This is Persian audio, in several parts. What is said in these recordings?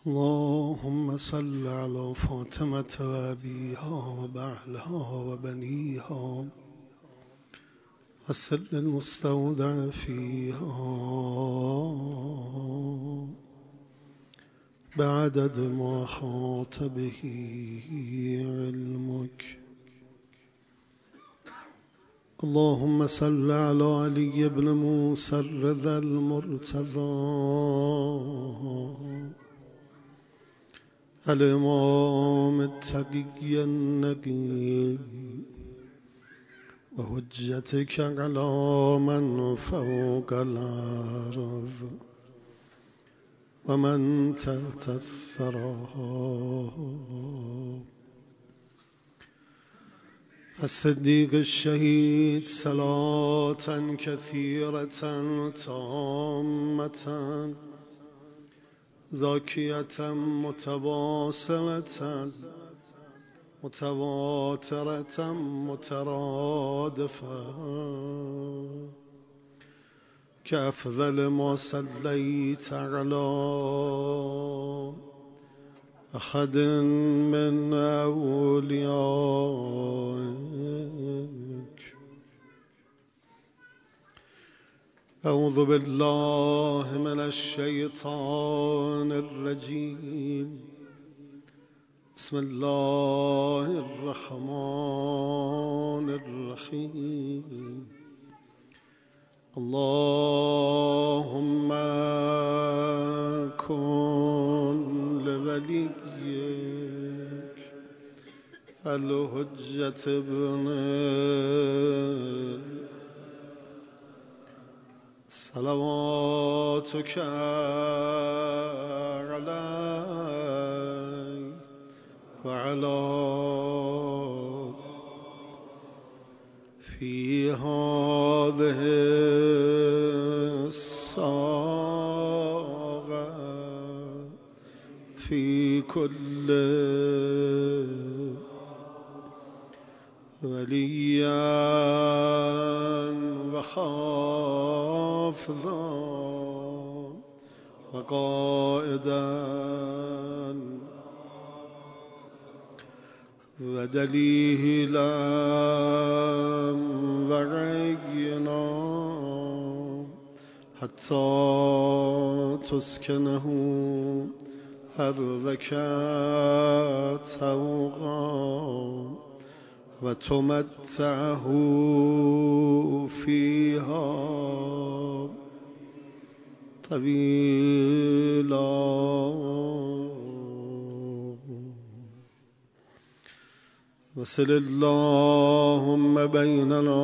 اللهم صل على فاطمة وأبيها وبعلها وبنيها والسر المستودع فيها بعدد ما خاط به علمك. اللهم صل على علي بن موسى الرضا المرتضى الإمام التقي النقي وحجتك على من فوق الأرض ومن تحت الثرى الصديق الشهيد صلاة كثيرة تامة زاكية متواصلة متواترة مترادفة كأفضل ما صليت على أحد من أوليائك. أعوذ بالله من الشيطان الرجيم. بسم الله الرحمن الرحيم. اللهم كن لوليك الحجة ابن صلواتك عليه وعلى في هذه الساعة في كل وليا وخافضا وقائدا ودليلا ورعينا حتى تسكنه أرضك طوعا وتمتعه فيها طويلا. وصل اللهم بيننا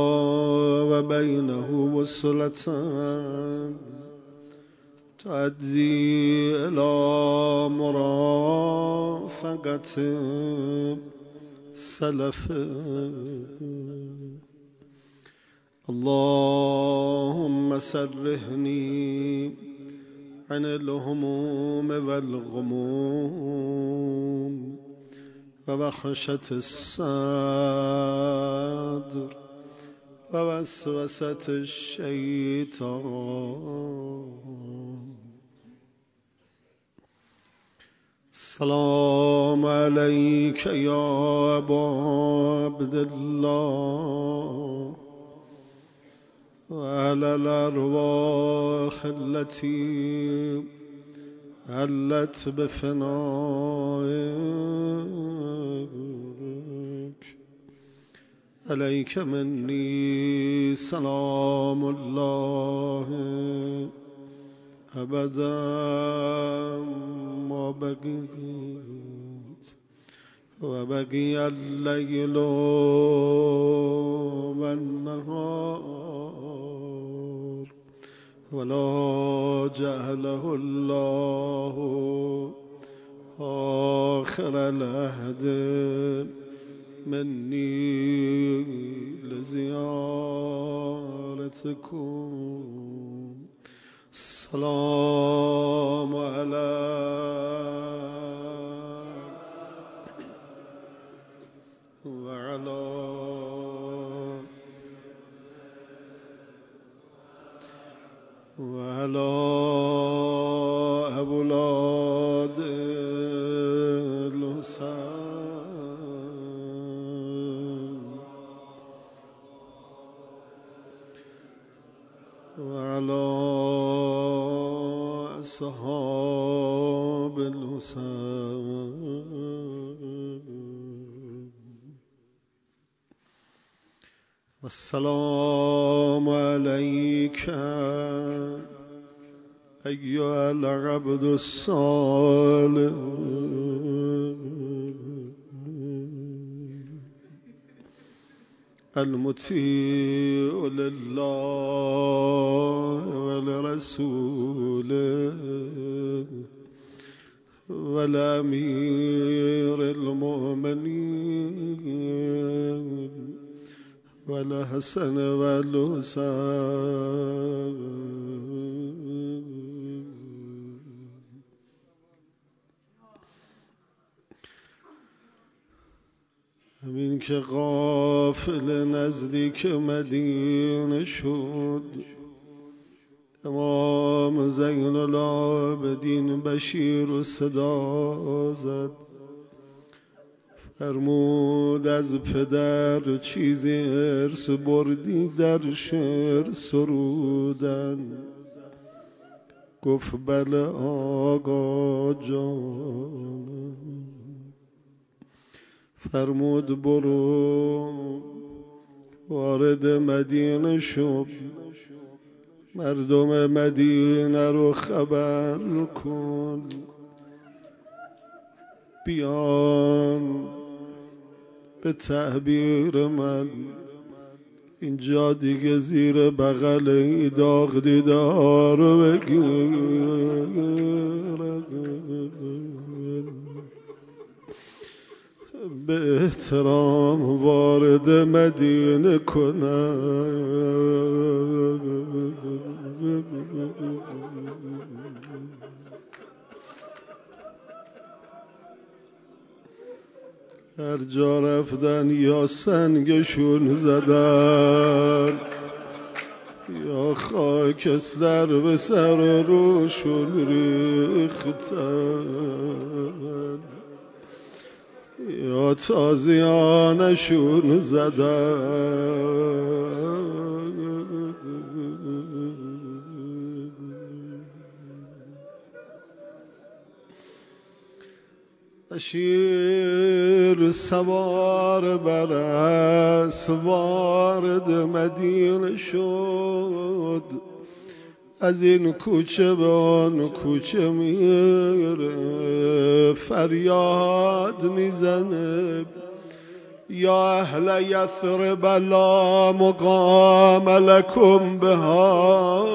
وبينه وصلة تؤدي إلى مرافقة سلف. اللهم سرهني عن الهموم والغموم وبخشة الصدر ووسوسة الشيطان. السلام عليك يا أبا عبد الله وعلى الأرواح التي هلت بفنائك. عليك مني سلام الله أبدا ما بقيت وبقي الليل والنهار ولا جعله الله آخر العهد مني لزيارتكم. السلام عليكم وعلى أولاد اولاد الحسین وعلى أصحاب الحسين والسلام عليك أيها العبد الصالح المطيع لله ولرسوله والأمير المؤمنين والحسن والحسين همین که قافله نزدیک مدینه شد امام زین العابدین بشیر و صدا زد فرمود از پدر چیزی ارث بردی در شعر سرودن گفت بله آقا جان فرمود برو وارد مدینه شو مردم مدینه رو خبر کن بیان به تعبیر من اینجا دیگه زیر بغل ای داغ دیدار رو بگیر به احترام وارد مدینه کنم هر جا رفتن یا سنگشون زدن یا خاکستر به سر روشون ریختن یا تازیانشون زدن بشیر سوار بر اسب وارد مدینه شد از این کوچه به آن کوچه میره فریاد میزنه یا اهل یثرب لا مقام لکم بها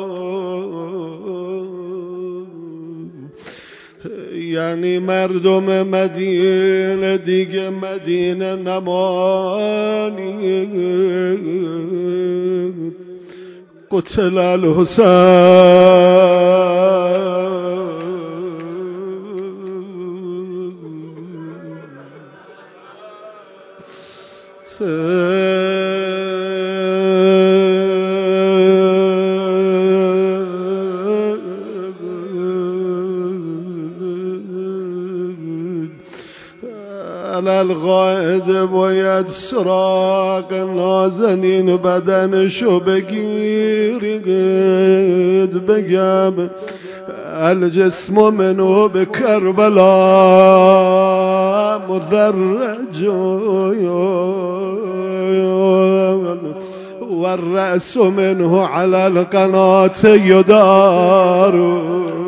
یعنی مردم مدینه دیگه مدینه نمانید قتل القاعده باید سراغ نازنین بدنشو بگیرید بگم الجسم منو به کربلا مدرج و الرأس منه على القناة يدار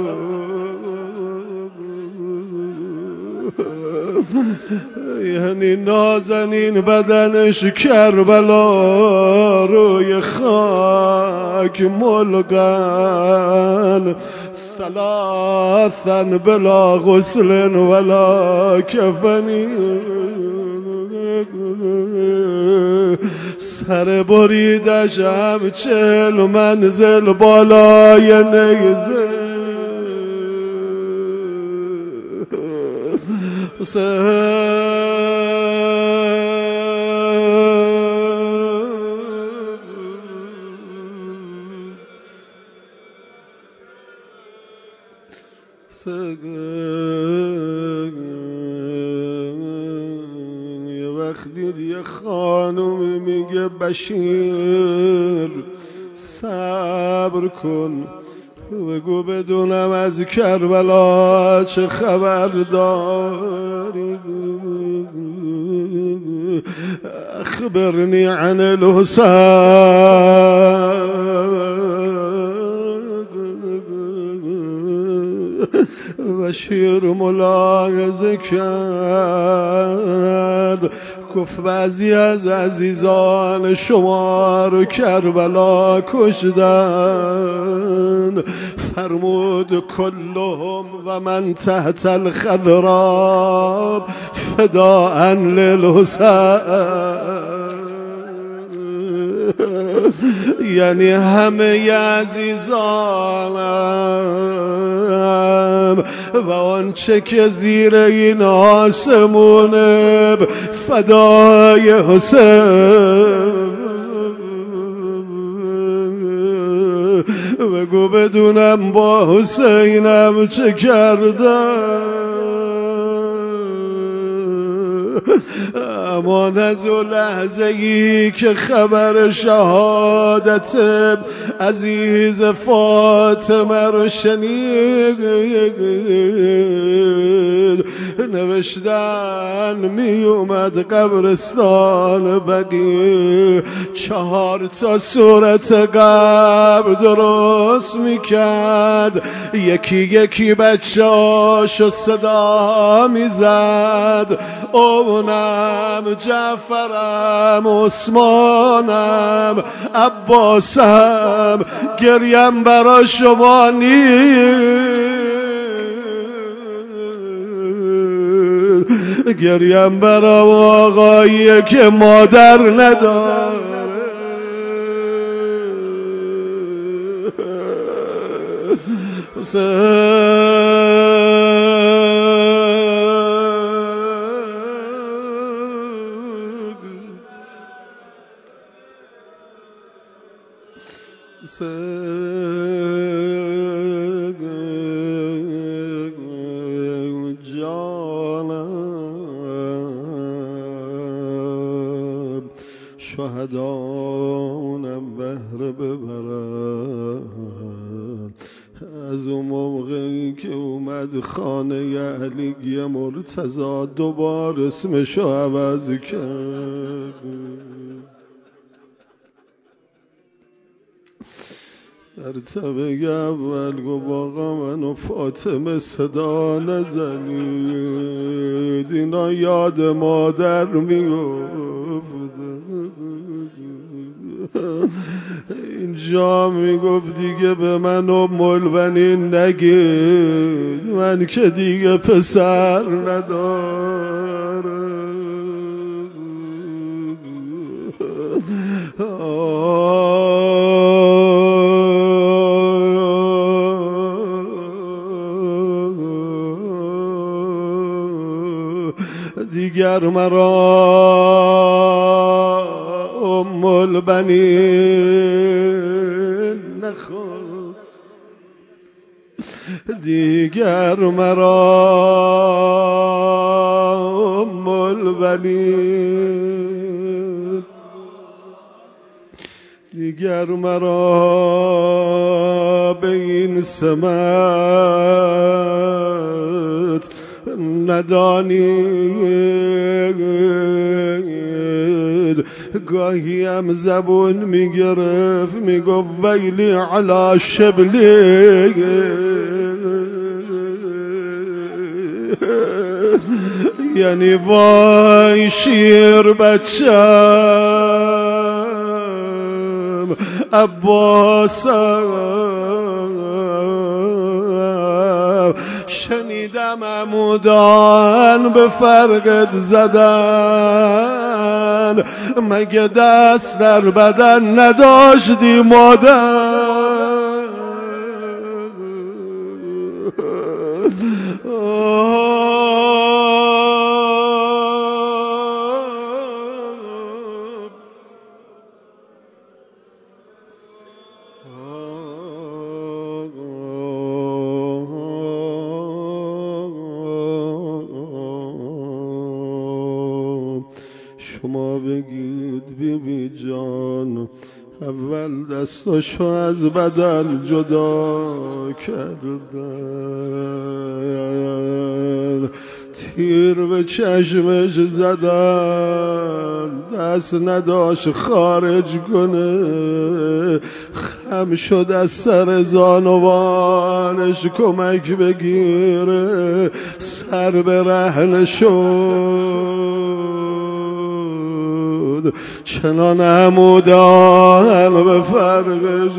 یعنی نازنین بدنش کربلا روی خاک ملقن ثلاثا بلا غسل ولا کفنی سر بریدش هم 40 منزل بالای نیزه یه وقتی یه خانومی میگه بشیر صبر کن، بگو بدونم از کربلا چه خبر داری، اخبرنی عن الحسین. بشیر ملاحظه کرد، گفت بعضی از عزیزان شما رو کربلا کشتن، فرمود کلهم و من تحت الخضراب فداء للحسین. یعنی همه عزیزانم و آنچه که زیر این آسمونه فدای حسین. بگو بدونم با حسینم چه کردم. امان از اون لحظه ای که خبر شهادت عزیز فاطمه رو شنید، نوشتن می اومد قبرستان بقیع 4 صورت قبر درست میکرد، یکی یکی بچه‌هاشو صدا میزد، اونم جعفرم عثمانم عباسم، گریم برا شما نیست، گریم برا آقایی که مادر نداره. جانم شهدانم بهره ببرم، از اون موقعی که اومد خانه علی مرتضی دوبار اسمشو عوض کرد. در طبق اول گفت آقا منو فاطمه صدا نزنید، اینا یاد مادر میفته. اینجا میگفت دیگه به من ام البنین نگید، من که دیگه پسر ندارم. دیگر مرا ام البنین نخواد، دیگر مرا ام البنین، دیگر مرا به این سمت ندانید. گاهی هم زبون میگرفت میگفت ویلی علی شبلی، یعنی وای شیر بچم عباسم، شنیدم عمودان به فرقت زدن، مگه دست در بدن نداشتی مادر؟ شما بگید بی بی جان اول دستاشو از بدن جدا کردن، تیر به چشمش زدن، دست نداشت خارج کنه، خم شد از سر زانوانش کمک بگیره، سر به رهن شد، چنان عمودان به فرقش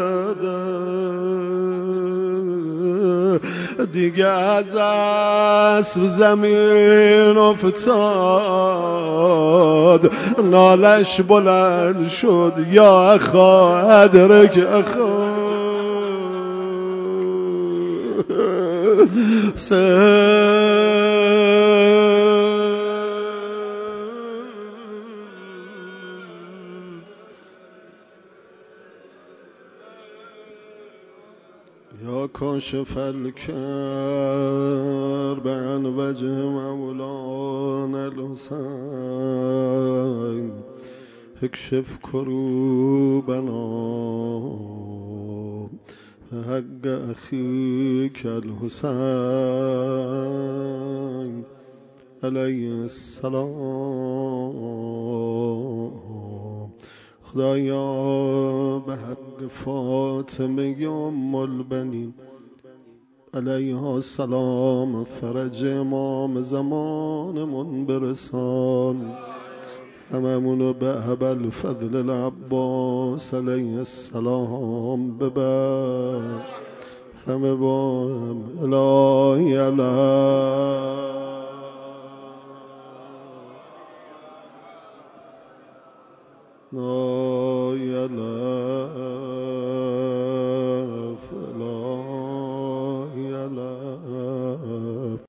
زدن، دیگه از اسب زمین افتاد، نالش بلند شد یا اخا ادرک اخا، یا کاشف الکرب عن وجه مولانا الحسین اکشف کروبنا حق اخیک الحسین علیه السلام. خدایا به حق فاطمه ام البنین علیها السلام فرج امام زمانمون برسان، هممونو به ابوالفضل العباس علیه السلام ببر، همه با هم الهی الهی No